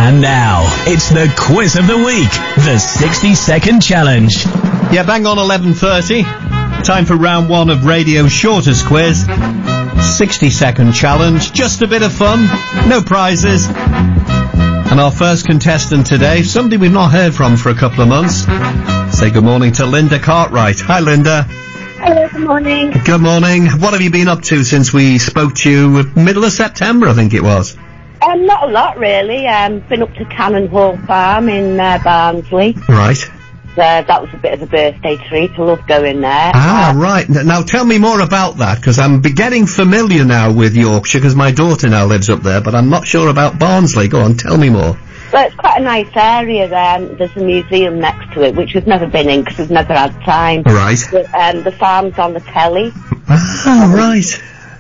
And now, it's the quiz of the week, the 60-second challenge. Yeah, bang on 11:30. Time for round one of radio's shortest quiz. 60-second challenge, just a bit of fun, no prizes. And our first contestant today, somebody we've not heard from for a couple of months. Say good morning to Linda Cartwright. Hi, Linda. Hello, good morning. Good morning. What have you been up to since we spoke to you middle of September, I think it was? Not a lot, really. Been up to Cannon Hall Farm in Barnsley. Right. That was a bit of a birthday treat. I love going there. Right. Now, tell me more about that, because I'm getting familiar now with Yorkshire, because my daughter now lives up there, but I'm not sure about Barnsley. Go on, tell me more. Well, it's quite a nice area there. There's a museum next to it, which we've never been in, because we've never had time. Right. But, the farm's on the telly. Right.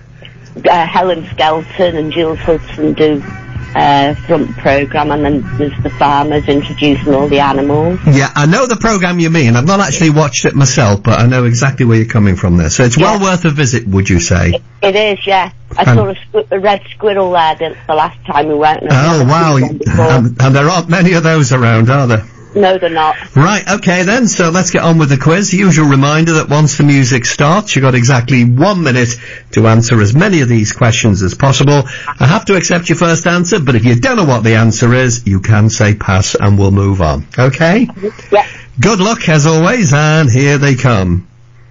Helen Skelton and Jules Hudson do front programme, and then there's the farmers introducing all the animals. Yeah, I know the programme you mean. I've not actually watched it myself, but I know exactly where you're coming from there. So it's well worth a visit, would you say? It is, yeah. I saw a red squirrel there the last time we went. Oh, wow. And there aren't many of those around, are there? No, they're not. Right, okay then, so let's get on with the quiz. Usual reminder that once the music starts, you've got exactly 1 minute to answer as many of these questions as possible. I have to accept your first answer, but if you don't know what the answer is, you can say pass and we'll move on. Okay? Yeah. Good luck, as always, and here they come.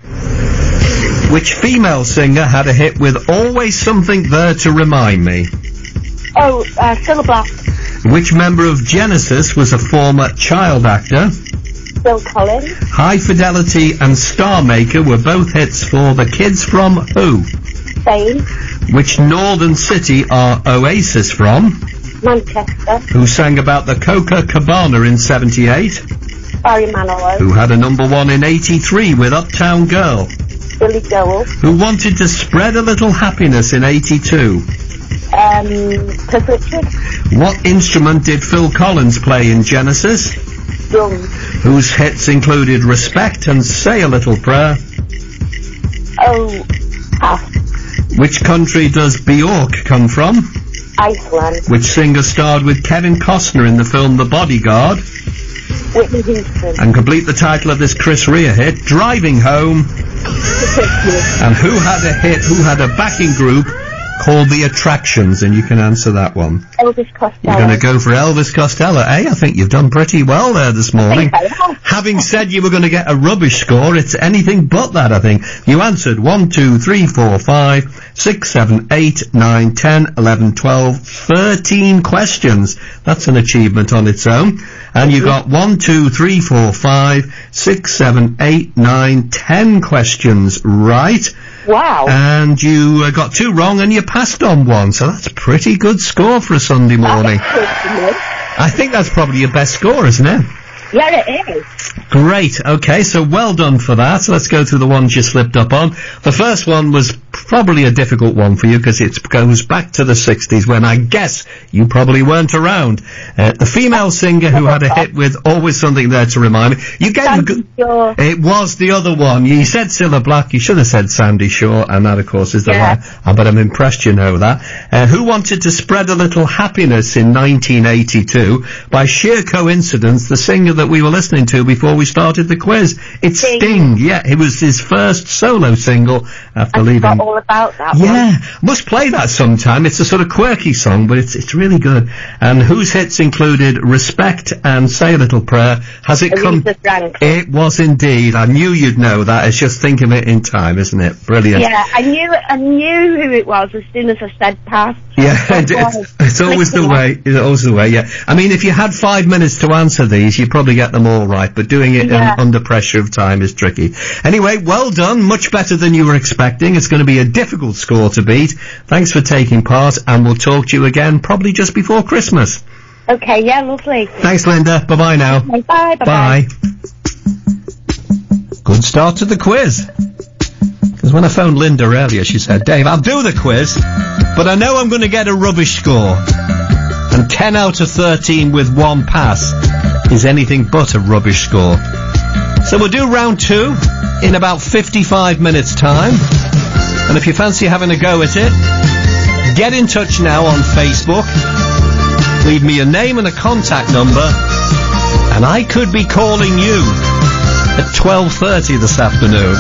Which female singer had a hit with Always Something There to Remind Me? Oh, Cilla Black. Which member of Genesis was a former child actor? Phil Collins. High Fidelity and Star Maker were both hits for the kids from who? Fame. Which northern city are Oasis from? Manchester. Who sang about the Copacabana in 78? Barry Manilow. Who had a number one in 83 with Uptown Girl? Billy Joel. Who wanted to spread a little happiness in 82? Cliff Richard. What instrument did Phil Collins play in Genesis? Drums. Whose hits included Respect and Say a Little Prayer? Oh, pass. Which country does Bjork come from? Iceland. Which singer starred with Kevin Costner in the film The Bodyguard? Whitney Houston. And complete the title of this Chris Rea hit, Driving Home. And who had a backing group called The Attractions? And you can answer that one. Elvis Costello. You're going to go for Elvis Costello. I think you've done pretty well there this morning. Having said you were going to get a rubbish score, it's anything but that, I think. You answered 1, 2, 3, 4, 5, 6, 7, 8, 9, 10, 11, 12, 13 questions. That's an achievement on its own. And you got 1, 2, 3, 4, 5, 6, 7, 8, 9, 10 questions right. Wow. And you got 2 wrong and you passed on 1, so that's a pretty good score for a Sunday morning. I think that's probably your best score, isn't it? Yeah, it is. Great. Okay, so well done for that. So let's go through the ones you slipped up on. The first one was probably a difficult one for you because it goes back to the 60s when I guess you probably weren't around. The female singer who had a hit with Always Something There to Remind Me. You gave It was the other one. You said Cilla Black. You should have said Sandy Shaw, and that, of course, is the one. But I'm impressed you know that. Who wanted to spread a little happiness in 1982? By sheer coincidence, the singer that we were listening to before we started the quiz. It's Sting. Yeah, it was his first solo single after leaving. I forgot all about that one. Must play that sometime. It's a sort of quirky song, but it's really good. And whose hits included Respect and Say a Little Prayer. Has it come? It was indeed. I knew you'd know that. It's just think of it in time, isn't it? Brilliant. Yeah, I knew who it was as soon as I said pass. Yeah, it's always the way. It's always the way, yeah. I mean, if you had 5 minutes to answer these, you'd probably get them all right, but doing it under pressure of time is tricky. Anyway, well done. Much better than you were expecting. It's going to be a difficult score to beat. Thanks for taking part, and we'll talk to you again probably just before Christmas. Okay, yeah, lovely. Thanks, Linda. Bye-bye now. Okay, bye. Bye. Good start to the quiz. Because when I phoned Linda earlier, she said, Dave, I'll do the quiz, but I know I'm going to get a rubbish score. And 10 out of 13 with 1 pass is anything but a rubbish score. So we'll do round 2 in about 55 minutes' time. And if you fancy having a go at it, get in touch now on Facebook. Leave me a name and a contact number, and I could be calling you at 12:30 this afternoon.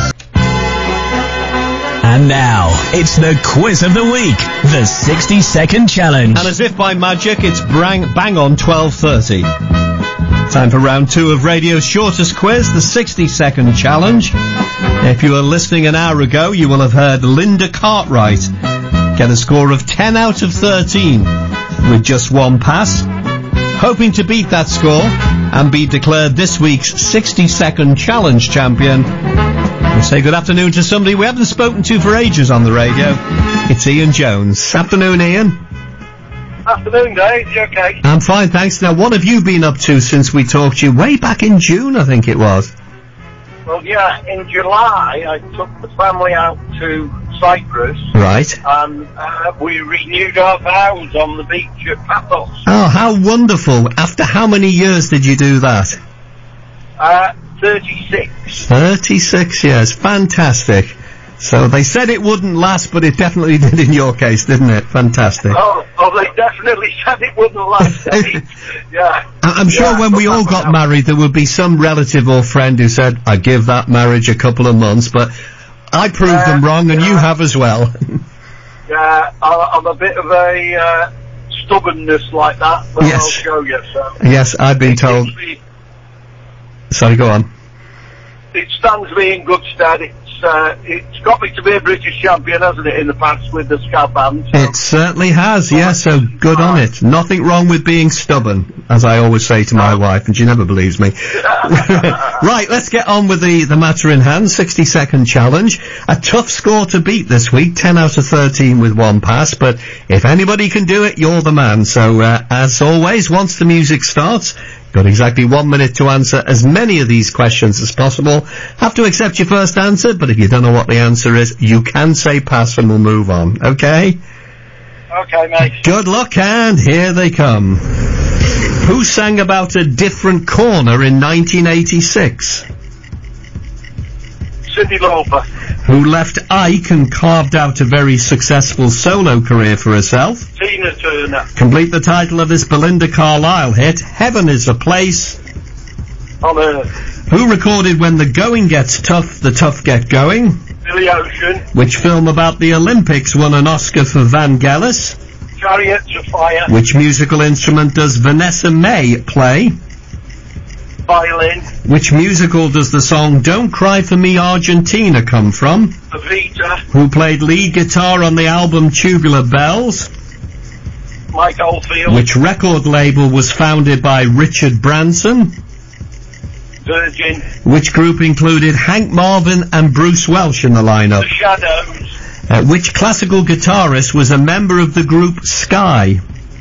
And now, it's the quiz of the week, the 60-second challenge. And as if by magic, it's bang on 12:30. Time for round 2 of radio's shortest quiz, the 60-second challenge. If you were listening an hour ago, you will have heard Linda Cartwright get a score of 10 out of 13 with just one pass. Hoping to beat that score and be declared this week's 60-second challenge champion, we'll say good afternoon to somebody we haven't spoken to for ages on the radio. It's Ian Jones. Afternoon, Ian. Afternoon, Dave. You okay? I'm fine, thanks. Now, what have you been up to since we talked to you way back in June, I think it was? Well, yeah, in July, I took the family out to Cyprus. Right. And we renewed our vows on the beach at Paphos. Oh, how wonderful. After how many years did you do that? 36. 36 years. Fantastic. So they said it wouldn't last, but it definitely did in your case, didn't it? Fantastic. Oh, they definitely said it wouldn't last. Yeah. I'm sure when we all got married, there would be some relative or friend who said, I give that marriage a couple of months, but I proved them wrong, and you have as well. Yeah, I'm a bit of a stubbornness like that, but yes. I'll show you. So. Yes, I've been told. Sorry, go on. It stands me in good stead. It's got me to be a British champion, hasn't it, in the past with the ska band? So. It certainly has, yes, so good on it. Nothing wrong with being stubborn, as I always say to my wife, and she never believes me. Right, let's get on with the matter in hand, 60-second challenge. A tough score to beat this week, 10 out of 13 with one pass, but if anybody can do it, you're the man. So, as always, once the music starts, got exactly 1 minute to answer as many of these questions as possible. Have to accept your first answer, but if you don't know what the answer is, you can say pass and we'll move on, okay? Okay, mate. Good luck, and here they come. Who sang about a different corner in 1986? Cyndi Lauper. Who left Ike and carved out a very successful solo career for herself? Tina Turner. Complete the title of this Belinda Carlisle hit, Heaven is a Place On Earth. Who recorded When the Going Gets Tough, the Tough Get Going? Billy Ocean. Which film about the Olympics won an Oscar for Vangelis? Chariots of Fire. Which musical instrument does Vanessa May play? Violin. Which musical does the song Don't Cry for Me Argentina come from? Evita. Who played lead guitar on the album Tubular Bells? Mike Oldfield. Which record label was founded by Richard Branson? Virgin. Which group included Hank Marvin and Bruce Welch in the lineup? The Shadows. Which classical guitarist was a member of the group Sky?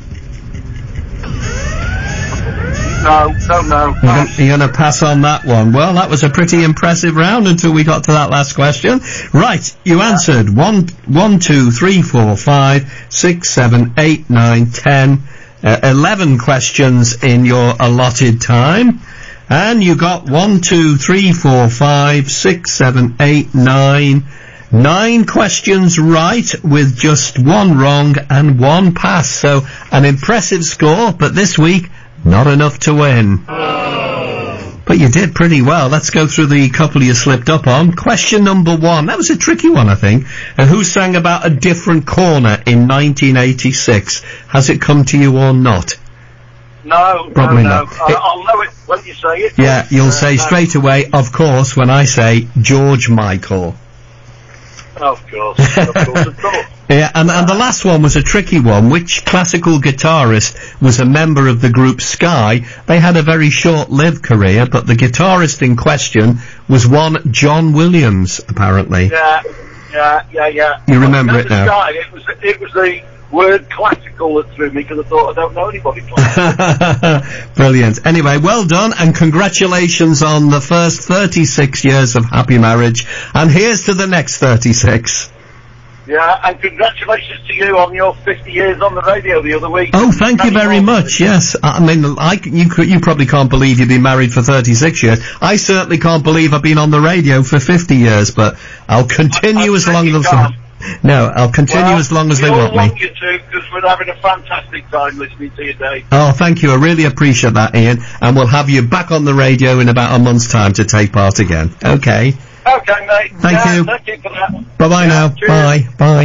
No. You're going to pass on that one. Well, that was a pretty impressive round until we got to that last question. Right, you answered 1, 2, 3, 4, 5, 6, 7, 8, 9, 10, 11 questions in your allotted time. And you got 1, 2, 3, 4, 5, 6, 7, 8, 9... 9 questions right with just one wrong and one pass. So an impressive score, but this week, not enough to win. But you did pretty well. Let's go through the couple you slipped up on. Question number 1. That was a tricky one, I think. And who sang about a different corner in 1986? Has it come to you or not? No. Probably not. I'll know it when you say it. Yeah, you'll say straight away, of course, when I say George Michael. Of course. Yeah, and the last one was a tricky one. Which classical guitarist was a member of the group Sky? They had a very short-lived career, but the guitarist in question was one John Williams, apparently. Yeah. You remember it now? Sky, it was the word classical that threw me, because I thought I don't know anybody classical. Brilliant. Anyway, well done, and congratulations on the first 36 years of happy marriage. And here's to the next 36. Yeah, and congratulations to you on your 50 years on the radio the other week. Oh, thank you very much, yes. I mean, you probably can't believe you've been married for 36 years. I certainly can't believe I've been on the radio for 50 years, but I'll continue as long as... No, I'll continue as long as they want We all me. want you to, because we're having a fantastic time listening to you, Dave. Oh, thank you. I really appreciate that, Ian. And we'll have you back on the radio in about a month's time to take part again. Okay. Okay, mate. Thank you. Thank you for that. Bye-bye now. Cheers. Bye. Bye.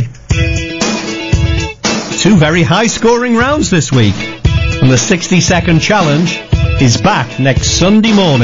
2 very high-scoring rounds this week. And the 60-second challenge is back next Sunday morning.